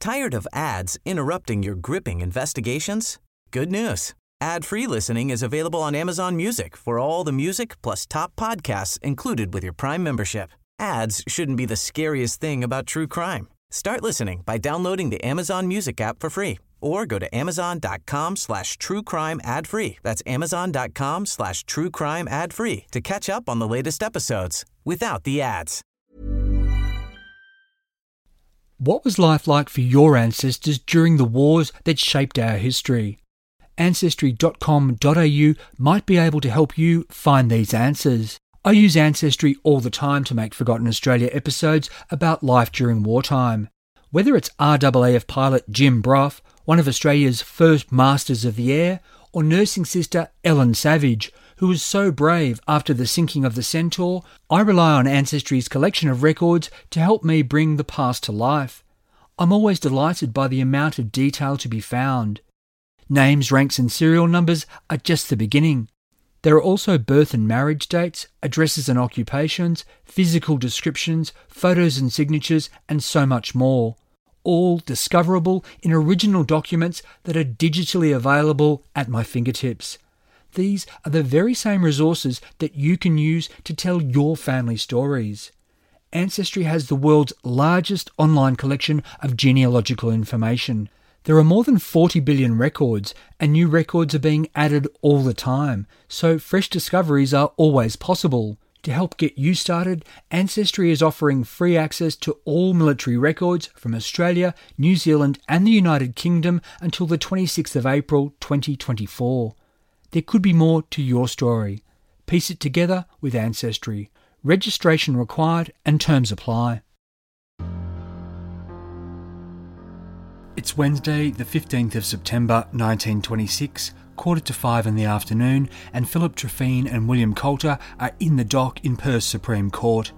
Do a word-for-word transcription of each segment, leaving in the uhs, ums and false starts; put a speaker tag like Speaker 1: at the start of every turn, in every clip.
Speaker 1: Tired of ads interrupting your gripping investigations? Good news. Ad-free listening is available on Amazon Music for all the music plus top podcasts included with your Prime membership. Ads shouldn't be the scariest thing about true crime. Start listening by downloading the Amazon Music app for free or go to amazon.com slash true crime ad free. That's amazon.com slash true crime ad free to catch up on the latest episodes without the ads.
Speaker 2: What was life like for your ancestors during the wars that shaped our history? ancestry dot com dot a u might be able to help you find these answers. I use Ancestry all the time to make Forgotten Australia episodes about life during wartime. Whether it's R A A F pilot Jim Brough, one of Australia's first masters of the air, or nursing sister Ellen Savage, who was so brave after the sinking of the Centaur, I rely on Ancestry's collection of records to help me bring the past to life. I'm always delighted by the amount of detail to be found. Names, ranks and serial numbers are just the beginning. There are also birth and marriage dates, addresses and occupations, physical descriptions, photos and signatures, and so much more, all discoverable in original documents that are digitally available at my fingertips. These are the very same resources that you can use to tell your family stories. Ancestry has the world's largest online collection of genealogical information. There are more than forty billion records, and new records are being added all the time, so fresh discoveries are always possible. To help get you started, Ancestry is offering free access to all military records from Australia, New Zealand and the United Kingdom until the twenty-sixth of April twenty twenty-four. There could be more to your story. Piece it together with Ancestry. Registration required and terms apply. It's Wednesday, the fifteenth of September nineteen twenty-six, quarter to five in the afternoon, and Philip Trefine and William Coulter are in the dock in Perth Supreme Court.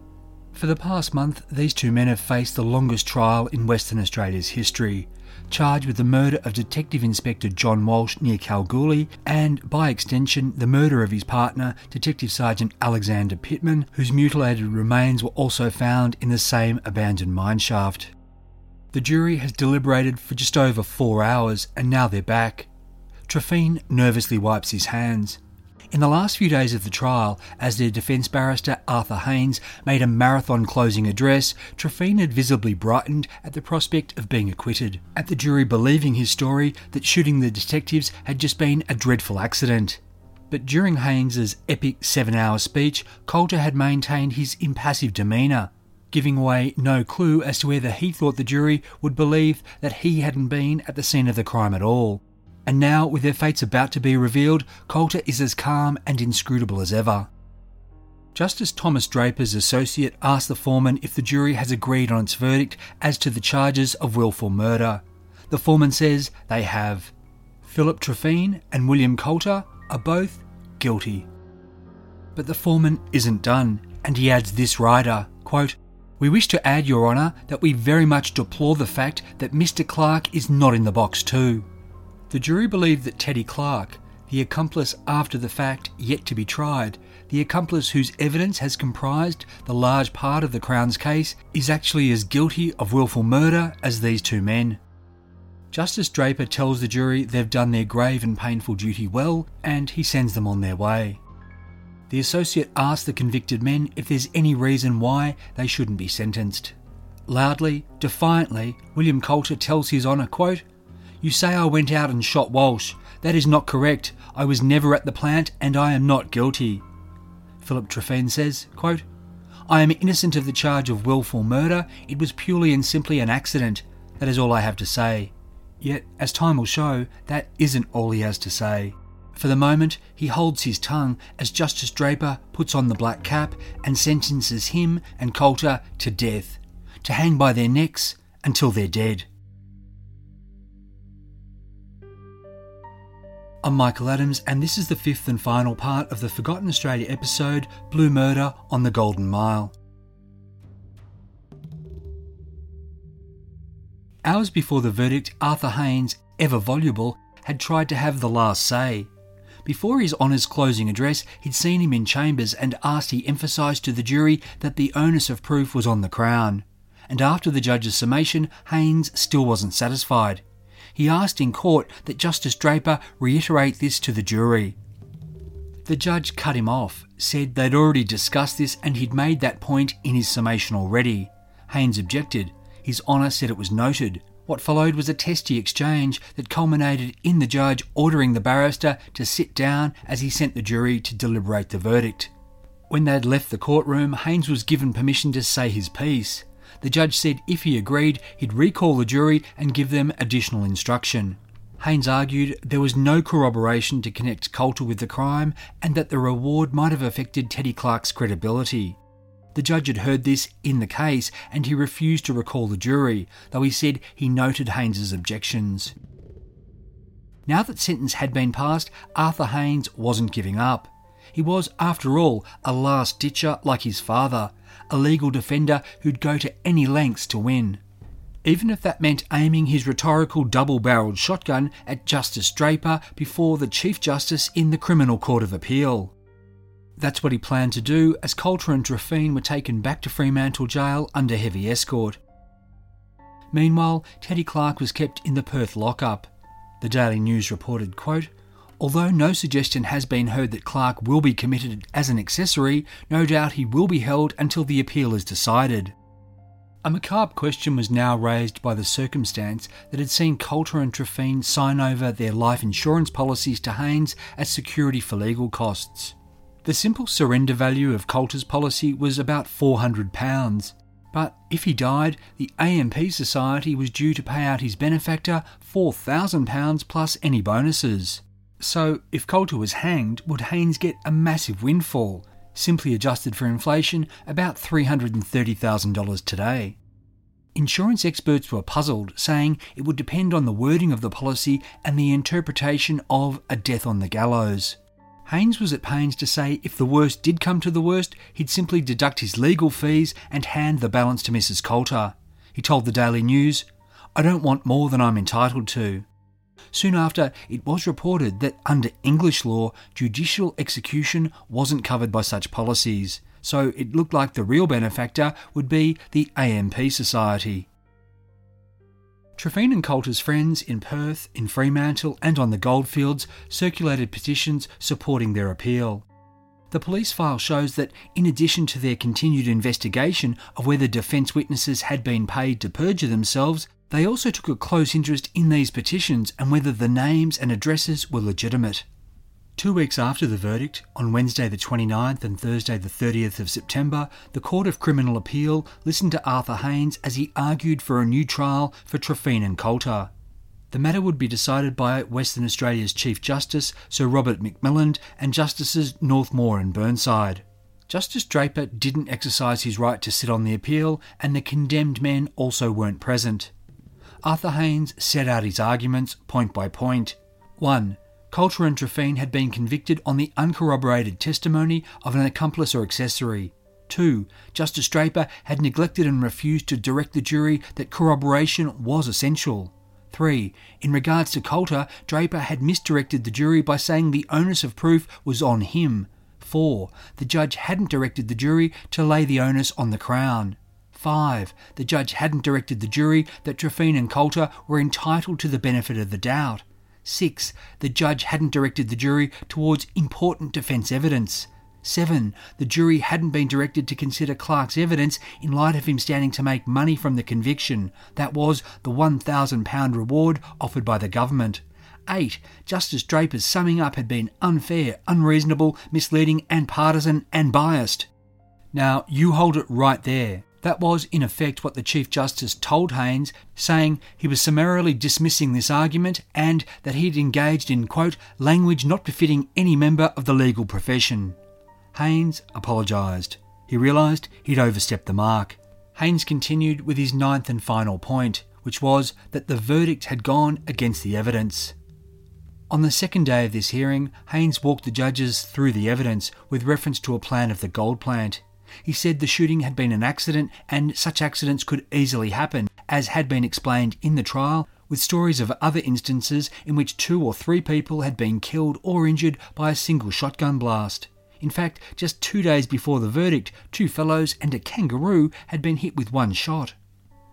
Speaker 2: For the past month, these two men have faced the longest trial in Western Australia's history, charged with the murder of Detective Inspector John Walsh near Kalgoorlie and, by extension, the murder of his partner, Detective Sergeant Alexander Pittman, whose mutilated remains were also found in the same abandoned mineshaft. The jury has deliberated for just over four hours and now they're back. Trefine nervously wipes his hands. In the last few days of the trial, as their defence barrister Arthur Haynes made a marathon closing address, Trefine had visibly brightened at the prospect of being acquitted, at the jury believing his story that shooting the detectives had just been a dreadful accident. But during Haynes's epic seven-hour speech, Coulter had maintained his impassive demeanour, giving away no clue as to whether he thought the jury would believe that he hadn't been at the scene of the crime at all. And now, with their fates about to be revealed, Coulter is as calm and inscrutable as ever. Justice Thomas Draper's associate asked the foreman if the jury has agreed on its verdict as to the charges of willful murder. The foreman says they have. Philip Trefine and William Coulter are both guilty. But the foreman isn't done, and he adds this rider, quote, "We wish to add, Your Honour, that we very much deplore the fact that Mister Clark is not in the box too." The jury believed that Teddy Clark, the accomplice after the fact yet to be tried, the accomplice whose evidence has comprised the large part of the Crown's case, is actually as guilty of willful murder as these two men. Justice Draper tells the jury they've done their grave and painful duty well, and he sends them on their way. The associate asks the convicted men if there's any reason why they shouldn't be sentenced. Loudly, defiantly, William Coulter tells His Honour, quote, "You say I went out and shot Walsh. That is not correct. I was never at the plant and I am not guilty." Philip Trefine says, quote, "I am innocent of the charge of willful murder. It was purely and simply an accident. That is all I have to say." Yet, as time will show, that isn't all he has to say. For the moment, he holds his tongue as Justice Draper puts on the black cap and sentences him and Coulter to death, to hang by their necks until they're dead. I'm Michael Adams, and this is the fifth and final part of the Forgotten Australia episode, Blue Murder on the Golden Mile. Hours before the verdict, Arthur Haynes, ever voluble, had tried to have the last say. Before his Honour's closing address, he'd seen him in chambers and asked he emphasised to the jury that the onus of proof was on the Crown. and after the judge's summation, Haynes still wasn't satisfied. He asked in court that Justice Draper reiterate this to the jury. The judge cut him off, said they'd already discussed this and he'd made that point in his summation already. Haynes objected. His Honour said it was noted. What followed was a testy exchange that culminated in the judge ordering the barrister to sit down as he sent the jury to deliberate the verdict. When they'd left the courtroom, Haynes was given permission to say his piece. The judge said if he agreed, he'd recall the jury and give them additional instruction. Haynes argued there was no corroboration to connect Coulter with the crime and that the reward might have affected Teddy Clark's credibility. The judge had heard this in the case and he refused to recall the jury, though he said he noted Haynes's objections. Now that sentence had been passed, Arthur Haynes wasn't giving up. He was, after all, a last-ditcher like his father, a legal defender who'd go to any lengths to win. Even if that meant aiming his rhetorical double-barrelled shotgun at Justice Draper before the Chief Justice in the Criminal Court of Appeal. That's what he planned to do as Coulter and Trefine were taken back to Fremantle Jail under heavy escort. Meanwhile, Teddy Clark was kept in the Perth lockup. The Daily News reported, quote, "Although no suggestion has been heard that Clark will be committed as an accessory, no doubt he will be held until the appeal is decided." A macabre question was now raised by the circumstance that had seen Coulter and Trefine sign over their life insurance policies to Haynes as security for legal costs. The simple surrender value of Coulter's policy was about four hundred pounds, but if he died, the A M P Society was due to pay out his benefactor four thousand pounds plus any bonuses. So, if Coulter was hanged, would Haynes get a massive windfall, simply adjusted for inflation, about three hundred thirty thousand dollars today. Insurance experts were puzzled, saying it would depend on the wording of the policy and the interpretation of a death on the gallows. Haynes was at pains to say if the worst did come to the worst, he'd simply deduct his legal fees and hand the balance to Missus Coulter. He told the Daily News, "I don't want more than I'm entitled to." Soon after, it was reported that under English law, judicial execution wasn't covered by such policies, so it looked like the real benefactor would be the A M P Society. Trefine and Coulter's friends in Perth, in Fremantle and on the Goldfields circulated petitions supporting their appeal. The police file shows that in addition to their continued investigation of whether defence witnesses had been paid to perjure themselves, they also took a close interest in these petitions and whether the names and addresses were legitimate. Two weeks after the verdict, on Wednesday the twenty-ninth and Thursday the thirtieth of September, the Court of Criminal Appeal listened to Arthur Haynes as he argued for a new trial for Trefine and Coulter. The matter would be decided by Western Australia's Chief Justice, Sir Robert McMillan, and Justices Northmore and Burnside. Justice Draper didn't exercise his right to sit on the appeal, and the condemned men also weren't present. Arthur Haynes set out his arguments point by point. one. Coulter and Trefine had been convicted on the uncorroborated testimony of an accomplice or accessory. two. Justice Draper had neglected and refused to direct the jury that corroboration was essential. three. In regards to Coulter, Draper had misdirected the jury by saying the onus of proof was on him. four. The judge hadn't directed the jury to lay the onus on the Crown. five. The judge hadn't directed the jury that Trefine and Coulter were entitled to the benefit of the doubt. six. The judge hadn't directed the jury towards important defence evidence. seven. The jury hadn't been directed to consider Clark's evidence in light of him standing to make money from the conviction. That was the one thousand pounds reward offered by the government. eight. Justice Draper's summing up had been unfair, unreasonable, misleading and partisan and biased. Now, you hold it right there. That was, in effect, what the Chief Justice told Haynes, saying he was summarily dismissing this argument and that he'd engaged in, quote, language not befitting any member of the legal profession. Haynes apologised. He realised he'd overstepped the mark. Haynes continued with his ninth and final point, which was that the verdict had gone against the evidence. On the second day of this hearing, Haynes walked the judges through the evidence with reference to a plan of the gold plant. He said the shooting had been an accident and such accidents could easily happen, as had been explained in the trial, with stories of other instances in which two or three people had been killed or injured by a single shotgun blast. In fact, just two days before the verdict, two fellows and a kangaroo had been hit with one shot.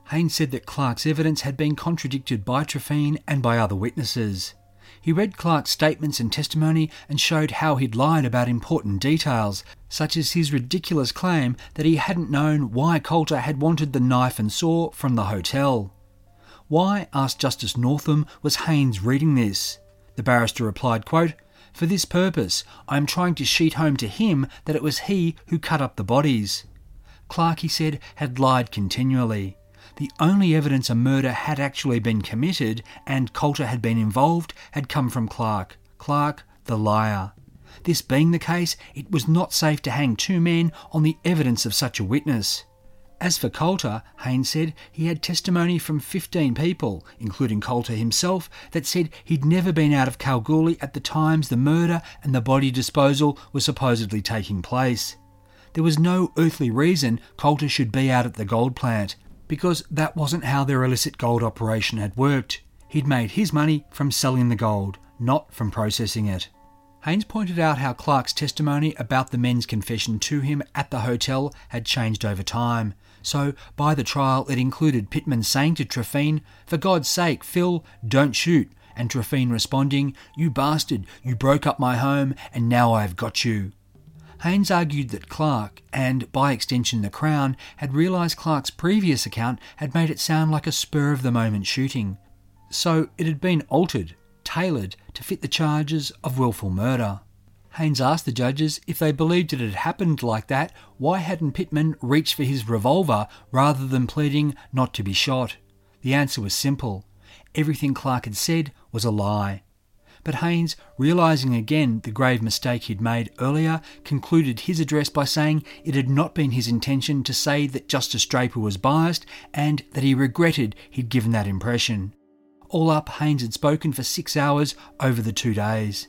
Speaker 2: Haynes said that Clark's evidence had been contradicted by Trefine and by other witnesses. He read Clark's statements and testimony and showed how he'd lied about important details, such as his ridiculous claim that he hadn't known why Coulter had wanted the knife and saw from the hotel. Why, asked Justice Northam, was Haynes reading this? The barrister replied, quote, "For this purpose, I am trying to sheet home to him that it was he who cut up the bodies." Clark, he said, had lied continually. The only evidence a murder had actually been committed and Coulter had been involved had come from Clark. Clark, the liar. This being the case, it was not safe to hang two men on the evidence of such a witness. As for Coulter, Haynes said he had testimony from fifteen people, including Coulter himself, that said he'd never been out of Kalgoorlie at the times the murder and the body disposal were supposedly taking place. There was no earthly reason Coulter should be out at the gold plant, because that wasn't how their illicit gold operation had worked. He'd made his money from selling the gold, not from processing it. Haynes pointed out how Clark's testimony about the men's confession to him at the hotel had changed over time. So, by the trial, it included Pittman saying to Trefine, "For God's sake, Phil, don't shoot," and Trefine responding, "You bastard, you broke up my home, and now I've got you." Haynes argued that Clark, and by extension the Crown, had realised Clark's previous account had made it sound like a spur-of-the-moment shooting. So it had been altered, tailored to fit the charges of willful murder. Haynes asked the judges if they believed it had happened like that, why hadn't Pittman reached for his revolver rather than pleading not to be shot? The answer was simple. Everything Clark had said was a lie. But Haynes, realising again the grave mistake he'd made earlier, concluded his address by saying it had not been his intention to say that Justice Draper was biased and that he regretted he'd given that impression. All up, Haynes had spoken for six hours over the two days.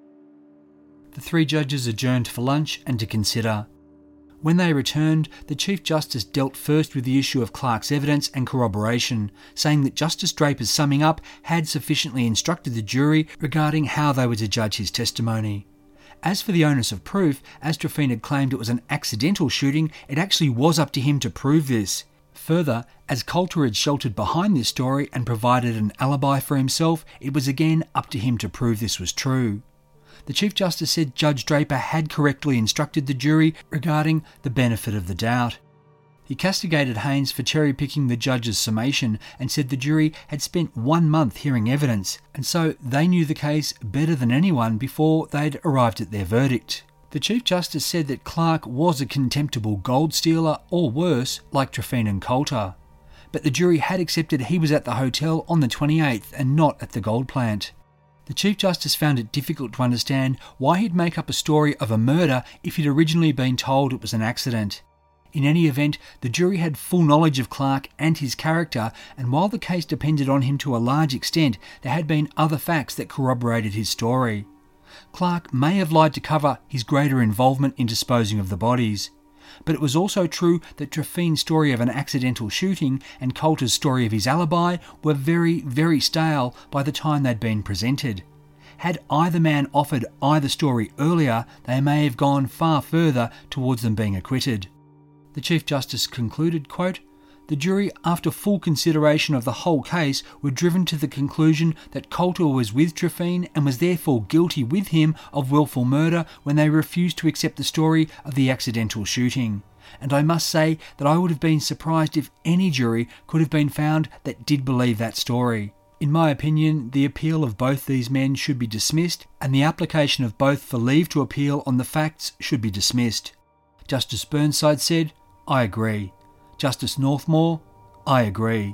Speaker 2: The three judges adjourned for lunch and to consider. When they returned, the Chief Justice dealt first with the issue of Clark's evidence and corroboration, saying that Justice Draper's summing up had sufficiently instructed the jury regarding how they were to judge his testimony. As for the onus of proof, as Trefine had claimed it was an accidental shooting, it actually was up to him to prove this. Further, as Coulter had sheltered behind this story and provided an alibi for himself, it was again up to him to prove this was true. The Chief Justice said Judge Draper had correctly instructed the jury regarding the benefit of the doubt. He castigated Haynes for cherry-picking the judge's summation and said the jury had spent one month hearing evidence, and so they knew the case better than anyone before they'd arrived at their verdict. The Chief Justice said that Clark was a contemptible gold stealer, or worse, like Trefine and Coulter. But the jury had accepted he was at the hotel on the twenty-eighth and not at the gold plant. The Chief Justice found it difficult to understand why he'd make up a story of a murder if he'd originally been told it was an accident. In any event, the jury had full knowledge of Clark and his character, and while the case depended on him to a large extent, there had been other facts that corroborated his story. Clark may have lied to cover his greater involvement in disposing of the bodies. But it was also true that Trefine's story of an accidental shooting and Coulter's story of his alibi were very, very stale by the time they'd been presented. Had either man offered either story earlier, they may have gone far further towards them being acquitted. The Chief Justice concluded, quote, "The jury, after full consideration of the whole case, were driven to the conclusion that Coulter was with Trefine and was therefore guilty with him of willful murder when they refused to accept the story of the accidental shooting. And I must say that I would have been surprised if any jury could have been found that did believe that story. In my opinion, the appeal of both these men should be dismissed, and the application of both for leave to appeal on the facts should be dismissed." Justice Burnside said, "I agree." Justice Northmore, "I agree."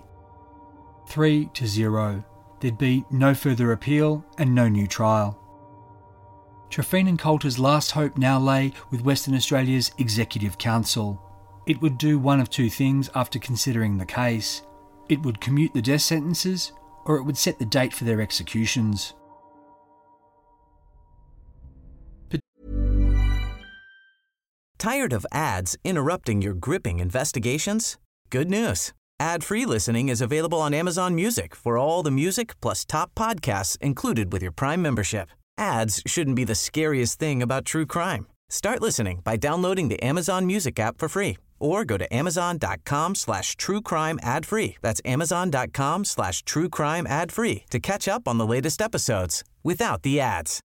Speaker 2: Three to zero. There'd be no further appeal and no new trial. Trefine and Coulter's last hope now lay with Western Australia's Executive Council. It would do one of two things after considering the case. It would commute the death sentences, or it would set the date for their executions.
Speaker 1: Tired of ads interrupting your gripping investigations? Good news. Ad-free listening is available on Amazon Music for all the music plus top podcasts included with your Prime membership. Ads shouldn't be the scariest thing about true crime. Start listening by downloading the Amazon Music app for free Or go to amazon.com slash true crime ad free. That's amazon.com slash true crime ad free to catch up on the latest episodes without the ads.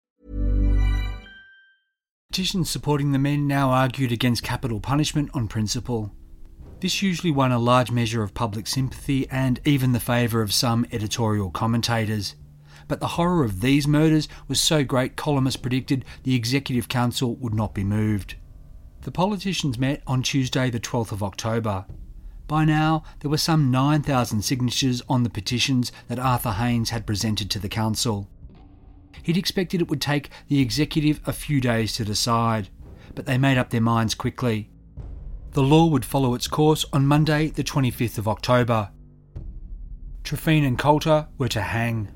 Speaker 2: Petitions supporting the men now argued against capital punishment on principle. This usually won a large measure of public sympathy and even the favour of some editorial commentators. But the horror of these murders was so great, columnists predicted the Executive Council would not be moved. The politicians met on Tuesday the twelfth of October. By now, there were some nine thousand signatures on the petitions that Arthur Haines had presented to the council. He'd expected it would take the executive a few days to decide, but they made up their minds quickly. The law would follow its course on Monday the twenty-fifth of October. Trefine and Coulter were to hang.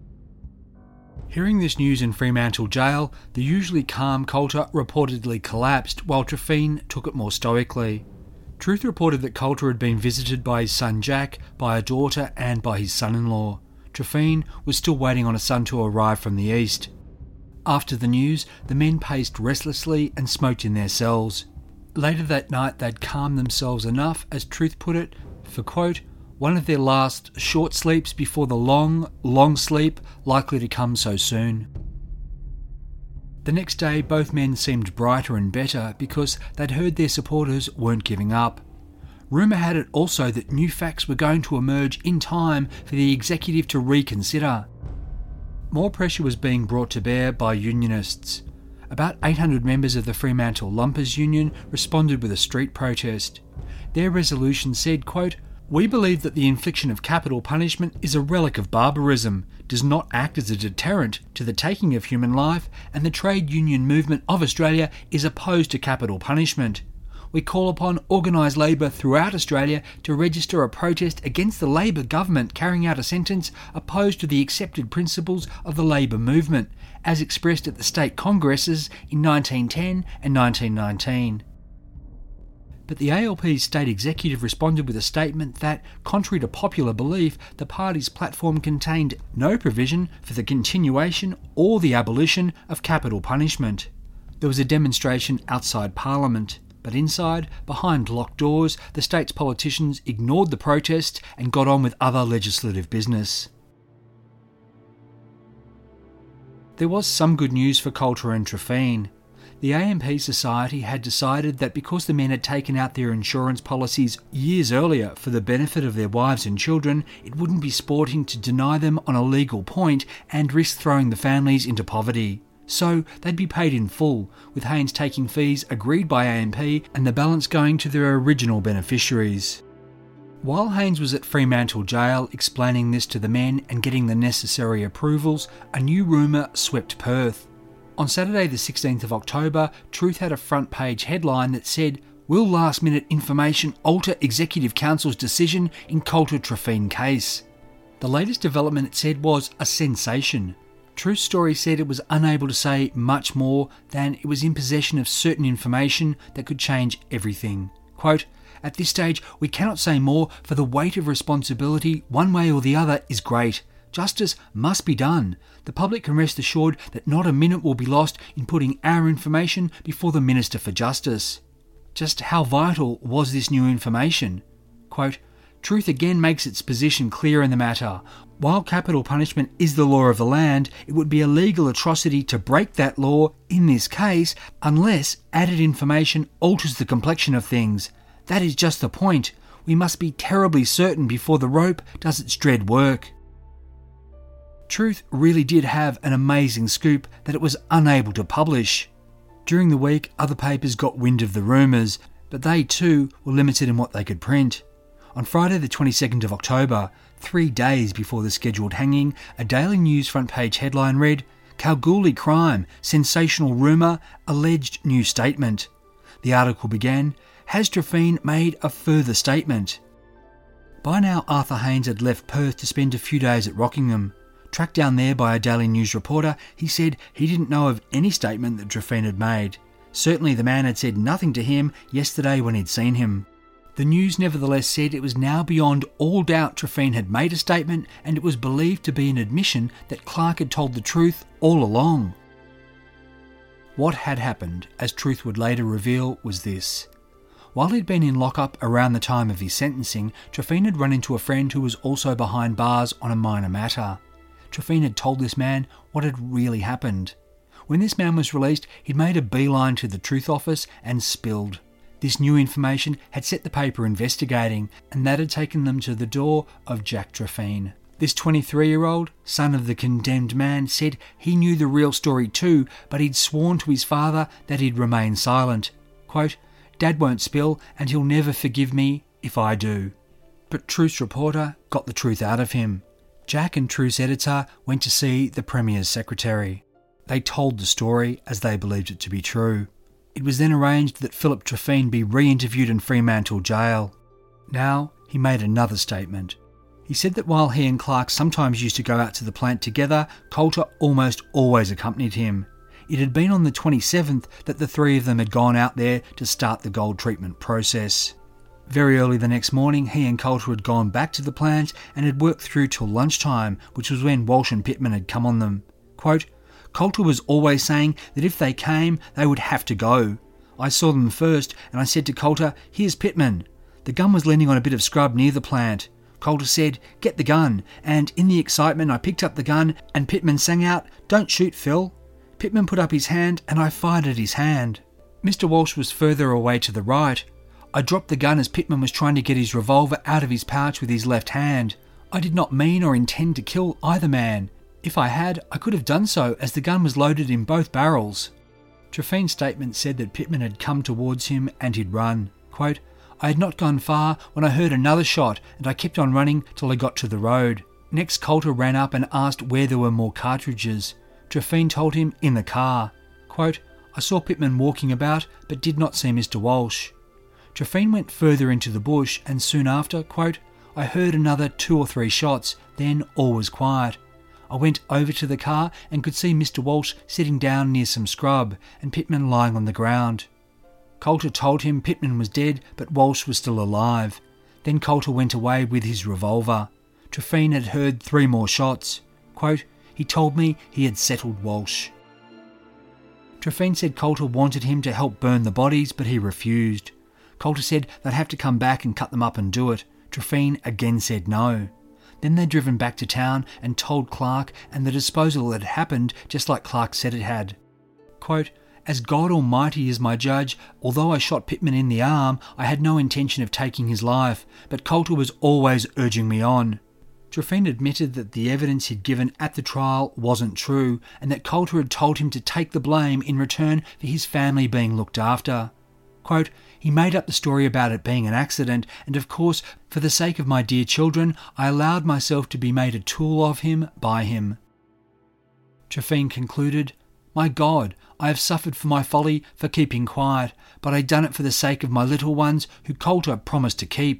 Speaker 2: Hearing this news in Fremantle Jail, the usually calm Coulter reportedly collapsed, while Trefine took it more stoically. Truth reported that Coulter had been visited by his son Jack, by a daughter and by his son-in-law. Trefine was still waiting on a son to arrive from the east. After the news, the men paced restlessly and smoked in their cells. Later that night they'd calmed themselves enough, as Truth put it, for, quote, one of their last short sleeps before the long, long sleep likely to come so soon. The next day, both men seemed brighter and better because they'd heard their supporters weren't giving up. Rumour had it also that new facts were going to emerge in time for the executive to reconsider. More pressure was being brought to bear by unionists. About eight hundred members of the Fremantle Lumpers Union responded with a street protest. Their resolution said, quote, we believe that the infliction of capital punishment is a relic of barbarism, does not act as a deterrent to the taking of human life, and the trade union movement of Australia is opposed to capital punishment. We call upon organised labour throughout Australia to register a protest against the Labor government carrying out a sentence opposed to the accepted principles of the labour movement, as expressed at the state congresses in nineteen ten and nineteen nineteen. But the A L P's state executive responded with a statement that, contrary to popular belief, the party's platform contained no provision for the continuation or the abolition of capital punishment. There was a demonstration outside Parliament, but inside, behind locked doors, the state's politicians ignored the protests and got on with other legislative business. There was some good news for Coulter and Trefine. The A M P Society had decided that because the men had taken out their insurance policies years earlier for the benefit of their wives and children, it wouldn't be sporting to deny them on a legal point and risk throwing the families into poverty. So they'd be paid in full, with Haines taking fees agreed by A M P and the balance going to their original beneficiaries. While Haines was at Fremantle Jail explaining this to the men and getting the necessary approvals, a new rumour swept Perth. On Saturday the sixteenth of October, Truth had a front page headline that said, will last minute information alter Executive Council's decision in Coulter Trefine case? The latest development, it said, was a sensation. Truth's story said it was unable to say much more than it was in possession of certain information that could change everything. Quote, at this stage we cannot say more, for the weight of responsibility one way or the other is great. Justice must be done. The public can rest assured that not a minute will be lost in putting our information before the Minister for Justice. Just how vital was this new information? Quote, Truth again makes its position clear in the matter. While capital punishment is the law of the land, it would be a legal atrocity to break that law in this case unless added information alters the complexion of things. That is just the point. We must be terribly certain before the rope does its dread work. Truth really did have an amazing scoop that it was unable to publish. During the week, other papers got wind of the rumours, but they too were limited in what they could print. On Friday the twenty-second of October, three days before the scheduled hanging, a Daily News front page headline read, Kalgoorlie crime, sensational rumour, alleged new statement. The article began, has Trefine made a further statement? By now Arthur Haines had left Perth to spend a few days at Rockingham. Tracked down there by a Daily News reporter, he said he didn't know of any statement that Trefine had made. Certainly the man had said nothing to him yesterday when he'd seen him. The News nevertheless said it was now beyond all doubt Trefine had made a statement, and it was believed to be an admission that Clark had told the truth all along. What had happened, as Truth would later reveal, was this. While he'd been in lockup around the time of his sentencing, Trefine had run into a friend who was also behind bars on a minor matter. Trefine had told this man what had really happened. When this man was released, he'd made a beeline to the Truth Office and spilled. This new information had set the paper investigating, and that had taken them to the door of Jack Trefine. This twenty-three-year-old, son of the condemned man, said he knew the real story too, but he'd sworn to his father that he'd remain silent. Quote, "Dad won't spill, and he'll never forgive me if I do." But Truth's reporter got the truth out of him. Jack and Truth's editor went to see the Premier's secretary. They told the story as they believed it to be true. It was then arranged that Philip Trefine be re-interviewed in Fremantle Jail. Now he made another statement. He said that while he and Clark sometimes used to go out to the plant together, Coulter almost always accompanied him. It had been on the twenty-seventh that the three of them had gone out there to start the gold treatment process. Very early the next morning, he and Coulter had gone back to the plant and had worked through till lunchtime, which was when Walsh and Pittman had come on them. Quote, "Coulter was always saying that if they came, they would have to go. I saw them first and I said to Coulter, 'Here's Pittman.' The gun was leaning on a bit of scrub near the plant. Coulter said, 'Get the gun,' and in the excitement I picked up the gun and Pittman sang out, 'Don't shoot, Phil.' Pittman put up his hand and I fired at his hand. Mister Walsh was further away to the right. I dropped the gun as Pittman was trying to get his revolver out of his pouch with his left hand. I did not mean or intend to kill either man. If I had, I could have done so as the gun was loaded in both barrels." Trefine's statement said that Pittman had come towards him and he'd run. Quote, "I had not gone far when I heard another shot and I kept on running till I got to the road. Next Coulter ran up and asked where there were more cartridges. Trefine told him in the car. Quote, "I saw Pittman walking about but did not see Mister Walsh." Trefine went further into the bush and soon after, quote, "I heard another two or three shots, then all was quiet. I went over to the car and could see Mister Walsh sitting down near some scrub and Pittman lying on the ground. Coulter told him Pittman was dead but Walsh was still alive. Then Coulter went away with his revolver. Trefine had heard three more shots. Quote, "He told me he had settled Walsh." Trefine said Coulter wanted him to help burn the bodies, but he refused. Coulter said they'd have to come back and cut them up and do it. Trefine again said no. Then they'd driven back to town and told Clark, and the disposal had happened just like Clark said it had. Quote, "As God Almighty is my judge, although I shot Pittman in the arm, I had no intention of taking his life, but Coulter was always urging me on." Trefine admitted that the evidence he'd given at the trial wasn't true, and that Coulter had told him to take the blame in return for his family being looked after. Quote, "He made up the story about it being an accident, and of course, for the sake of my dear children, I allowed myself to be made a tool of him by him." Trefine concluded, "My God, I have suffered for my folly for keeping quiet, but I done it for the sake of my little ones who Coulter promised to keep."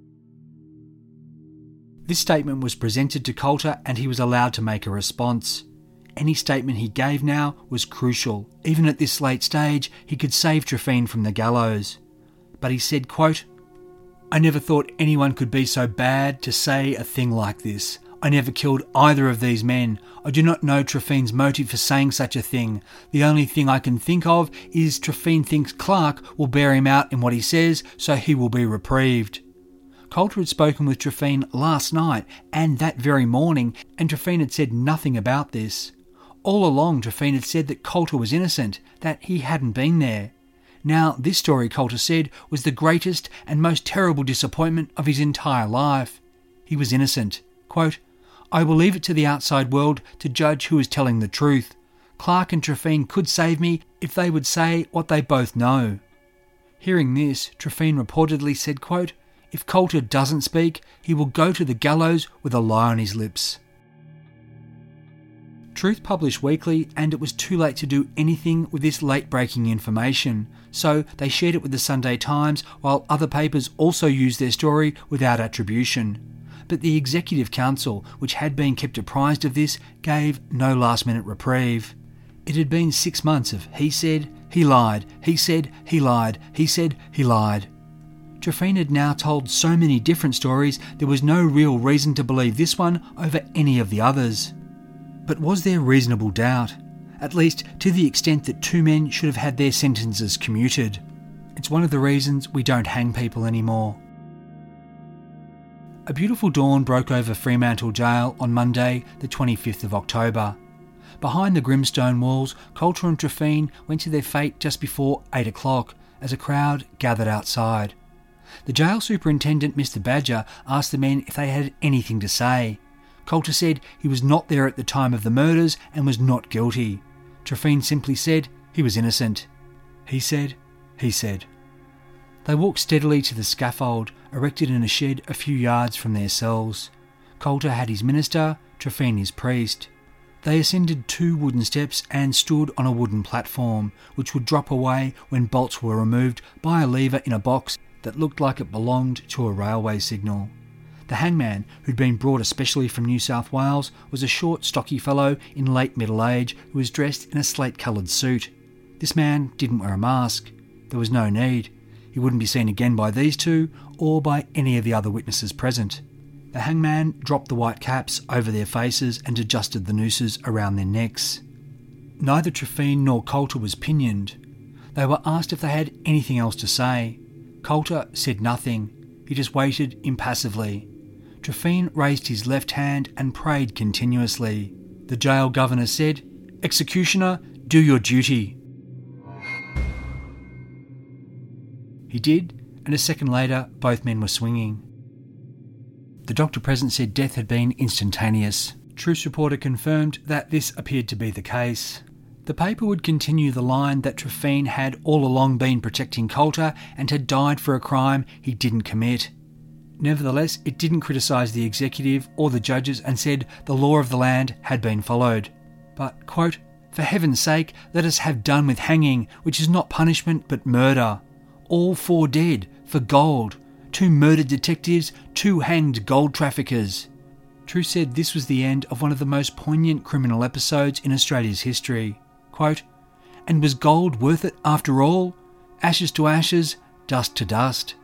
Speaker 2: This statement was presented to Coulter and he was allowed to make a response. Any statement he gave now was crucial. Even at this late stage, he could save Trefine from the gallows. But he said, quote, "I never thought anyone could be so bad to say a thing like this. I never killed either of these men. I do not know Trefine's motive for saying such a thing. The only thing I can think of is Trefine thinks Clark will bear him out in what he says, so he will be reprieved." Coulter had spoken with Trefine last night and that very morning, and Trefine had said nothing about this. All along, Trefine had said that Coulter was innocent, that he hadn't been there. Now, this story, Coulter said, was the greatest and most terrible disappointment of his entire life. He was innocent. Quote, "I will leave it to the outside world to judge who is telling the truth. Clark and Trefine could save me if they would say what they both know." Hearing this, Trefine reportedly said, quote, "If Coulter doesn't speak, he will go to the gallows with a lie on his lips." Truth published weekly, and it was too late to do anything with this late-breaking information, so they shared it with the Sunday Times, while other papers also used their story without attribution. But the Executive Council, which had been kept apprised of this, gave no last-minute reprieve. It had been six months of he said, he lied, he said, he lied, he said, he lied. Trefine had now told so many different stories, there was no real reason to believe this one over any of the others. But was there reasonable doubt? At least to the extent that two men should have had their sentences commuted. It's one of the reasons we don't hang people anymore. A beautiful dawn broke over Fremantle Jail on Monday, the twenty-fifth of October. Behind the grim stone walls, Coulter and Trephine went to their fate just before eight o'clock as a crowd gathered outside. The jail superintendent, Mister Badger, asked the men if they had anything to say. Coulter said he was not there at the time of the murders and was not guilty. Trephine simply said he was innocent. He said, he said. They walked steadily to the scaffold, erected in a shed a few yards from their cells. Coulter had his minister, Trephine his priest. They ascended two wooden steps and stood on a wooden platform, which would drop away when bolts were removed by a lever in a box that looked like it belonged to a railway signal. The hangman, who'd been brought especially from New South Wales, was a short, stocky fellow in late middle age who was dressed in a slate-coloured suit. This man didn't wear a mask. There was no need. He wouldn't be seen again by these two or by any of the other witnesses present. The hangman dropped the white caps over their faces and adjusted the nooses around their necks. Neither Trephine nor Coulter was pinioned. They were asked if they had anything else to say. Coulter said nothing. He just waited impassively. Trephine raised his left hand and prayed continuously. The jail governor said, "Executioner, do your duty." He did, and a second later, both men were swinging. The doctor present said death had been instantaneous. Truth Reporter confirmed that this appeared to be the case. The paper would continue the line that Trephine had all along been protecting Coulter and had died for a crime he didn't commit. Nevertheless, it didn't criticise the executive or the judges and said the law of the land had been followed. But, quote, "For heaven's sake, let us have done with hanging, which is not punishment but murder. All four dead, for gold. Two murdered detectives, two hanged gold traffickers." Truth said this was the end of one of the most poignant criminal episodes in Australia's history. Quote, "And was gold worth it after all? Ashes to ashes, dust to dust."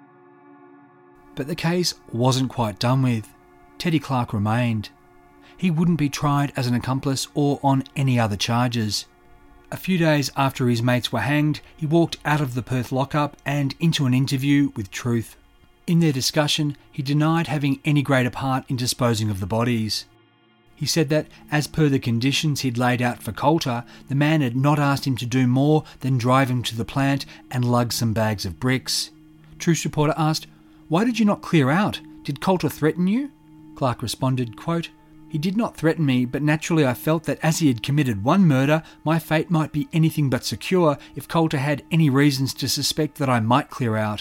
Speaker 2: But the case wasn't quite done with. Teddy Clark remained. He wouldn't be tried as an accomplice or on any other charges. A few days after his mates were hanged, he walked out of the Perth lockup and into an interview with Truth. In their discussion, he denied having any greater part in disposing of the bodies. He said that, as per the conditions he'd laid out for Coulter, the man had not asked him to do more than drive him to the plant and lug some bags of bricks. Truth Reporter asked, "Why did you not clear out? Did Coulter threaten you?" Clark responded, quote, "He did not threaten me, but naturally I felt that as he had committed one murder, my fate might be anything but secure if Coulter had any reasons to suspect that I might clear out."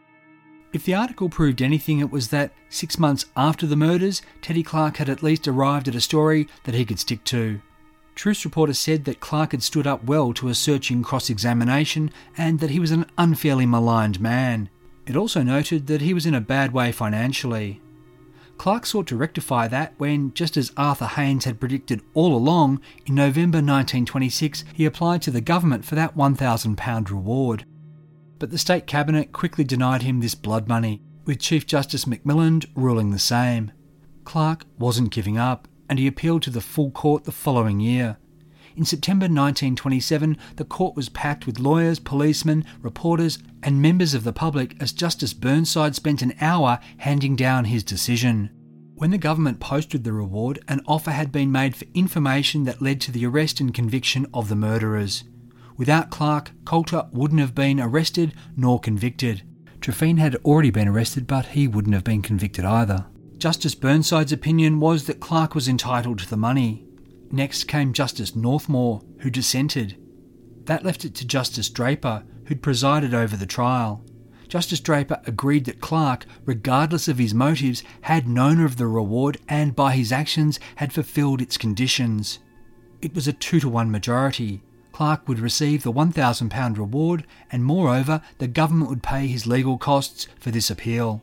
Speaker 2: If the article proved anything, it was that six months after the murders, Teddy Clark had at least arrived at a story that he could stick to. Truth Reporter said that Clark had stood up well to a searching cross-examination and that he was an unfairly maligned man. It also noted that he was in a bad way financially. Clark sought to rectify that when, just as Arthur Haynes had predicted all along, in November nineteen twenty-six he applied to the government for that one thousand pound reward. But the State Cabinet quickly denied him this blood money, with Chief Justice McMillan ruling the same. Clark wasn't giving up, and he appealed to the full court the following year. In September nineteen twenty-seven, the court was packed with lawyers, policemen, reporters and members of the public as Justice Burnside spent an hour handing down his decision. When the government posted the reward, an offer had been made for information that led to the arrest and conviction of the murderers. Without Clark, Coulter wouldn't have been arrested nor convicted. Trephine had already been arrested, but he wouldn't have been convicted either. Justice Burnside's opinion was that Clark was entitled to the money. Next came Justice Northmore, who dissented. That left it to Justice Draper, who'd presided over the trial. Justice Draper agreed that Clark, regardless of his motives, had known of the reward and by his actions had fulfilled its conditions. It was a two to one majority. Clark would receive the one thousand pound reward and moreover the government would pay his legal costs for this appeal.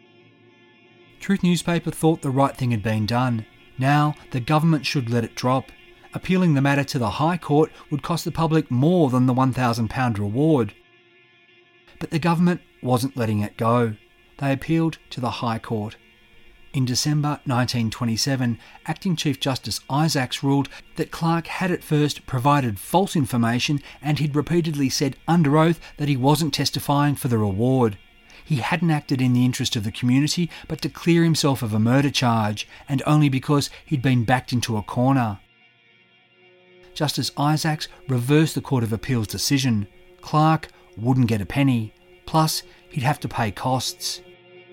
Speaker 2: Truth newspaper thought the right thing had been done. Now the government should let it drop. Appealing the matter to the High Court would cost the public more than the one thousand pound reward. But the government wasn't letting it go. They appealed to the High Court. In December nineteen twenty-seven, Acting Chief Justice Isaacs ruled that Clark had at first provided false information and he'd repeatedly said under oath that he wasn't testifying for the reward. He hadn't acted in the interest of the community but to clear himself of a murder charge, and only because he'd been backed into a corner. Justice Isaacs reversed the Court of Appeal's decision. Clark wouldn't get a penny, plus he'd have to pay costs.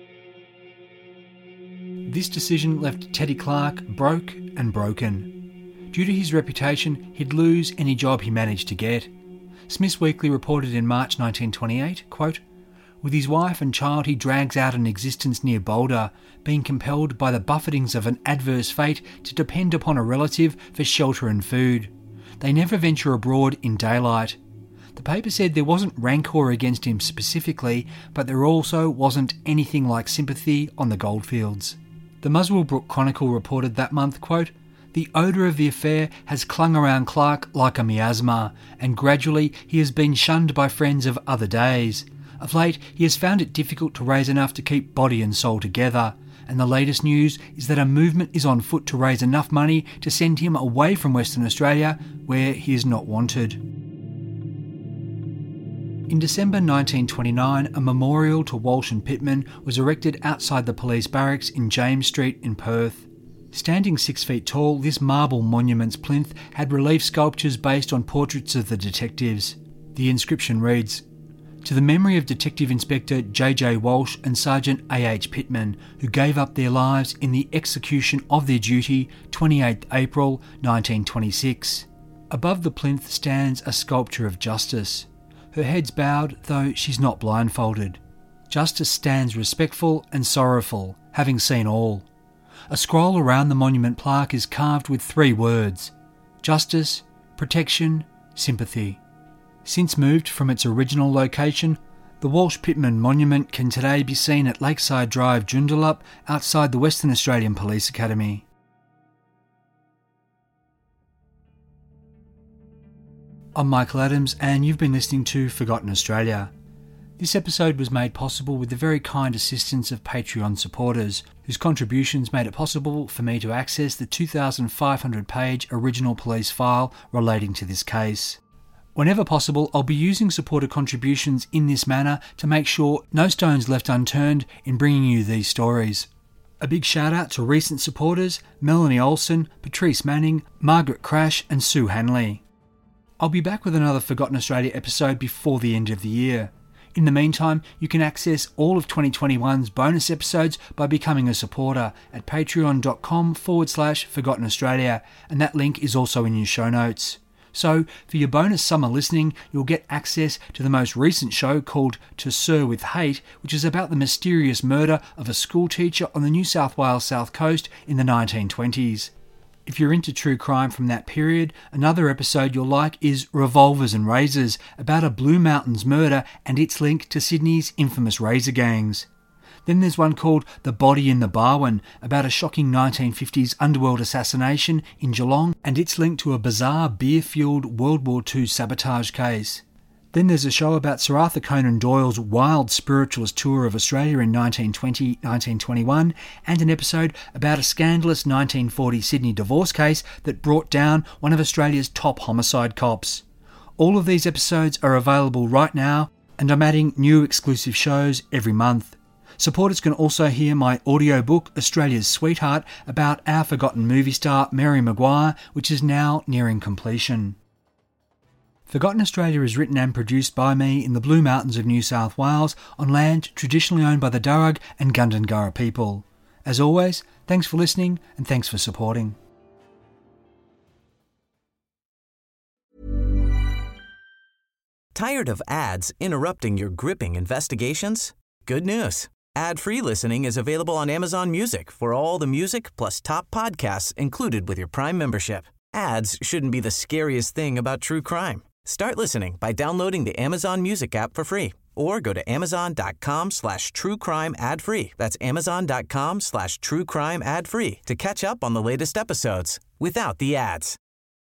Speaker 2: This decision left Teddy Clark broke and broken. Due to his reputation, he'd lose any job he managed to get. Smith's Weekly reported in March nineteen twenty-eight, quote, "With his wife and child he drags out an existence near Boulder, being compelled by the buffetings of an adverse fate to depend upon a relative for shelter and food. They never venture abroad in daylight." The paper said there wasn't rancour against him specifically, but there also wasn't anything like sympathy on the goldfields. The Muswell Brook Chronicle reported that month, quote, "The odour of the affair has clung around Clark like a miasma, and gradually he has been shunned by friends of other days. Of late, he has found it difficult to raise enough to keep body and soul together, and the latest news is that a movement is on foot to raise enough money to send him away from Western Australia, where he is not wanted." In December nineteen twenty-nine, a memorial to Walsh and Pittman was erected outside the police barracks in James Street in Perth. Standing six feet tall, this marble monument's plinth had relief sculptures based on portraits of the detectives. The inscription reads, "To the memory of Detective Inspector J J Walsh and Sergeant A H Pittman, who gave up their lives in the execution of their duty, twenty-eighth April nineteen twenty-six. Above the plinth stands a sculpture of Justice. Her head's bowed, though she's not blindfolded. Justice stands respectful and sorrowful, having seen all. A scroll around the monument plaque is carved with three words: Justice, Protection, Sympathy. Since moved from its original location, the Walsh-Pittman Monument can today be seen at Lakeside Drive, Joondalup, outside the Western Australian Police Academy. I'm Michael Adams, and you've been listening to Forgotten Australia. This episode was made possible with the very kind assistance of Patreon supporters, whose contributions made it possible for me to access the two thousand five hundred page original police file relating to this case. Whenever possible, I'll be using supporter contributions in this manner to make sure no stone's left unturned in bringing you these stories. A big shout out to recent supporters Melanie Olsen, Patrice Manning, Margaret Crash and Sue Hanley. I'll be back with another Forgotten Australia episode before the end of the year. In the meantime, you can access all of twenty twenty-one's bonus episodes by becoming a supporter at patreon.com forward slash Forgotten Australia, and that link is also in your show notes. So, for your bonus summer listening, you'll get access to the most recent show called To Sir with Hate, which is about the mysterious murder of a school teacher on the New South Wales South Coast in the nineteen twenties. If you're into true crime from that period, another episode you'll like is Revolvers and Razors, about a Blue Mountains murder and its link to Sydney's infamous razor gangs. Then there's one called The Body in the Barwon, about a shocking nineteen fifties underworld assassination in Geelong and its link to a bizarre beer-fueled World War Two sabotage case. Then there's a show about Sir Arthur Conan Doyle's wild spiritualist tour of Australia in nineteen twenty to nineteen twenty-one, and an episode about a scandalous nineteen forty Sydney divorce case that brought down one of Australia's top homicide cops. All of these episodes are available right now, and I'm adding new exclusive shows every month. Supporters can also hear my audiobook, Australia's Sweetheart, about our forgotten movie star Mary Maguire, which is now nearing completion. Forgotten Australia is written and produced by me in the Blue Mountains of New South Wales on land traditionally owned by the Darug and Gundungurra people. As always, thanks for listening and thanks for supporting.
Speaker 1: Tired of ads interrupting your gripping investigations? Good news. Ad-free listening is available on Amazon Music for all the music plus top podcasts included with your Prime membership. Ads shouldn't be the scariest thing about true crime. Start listening by downloading the Amazon Music app for free or go to amazon.com slash true crime ad free. That's amazon.com slash true crime ad free to catch up on the latest episodes without the ads.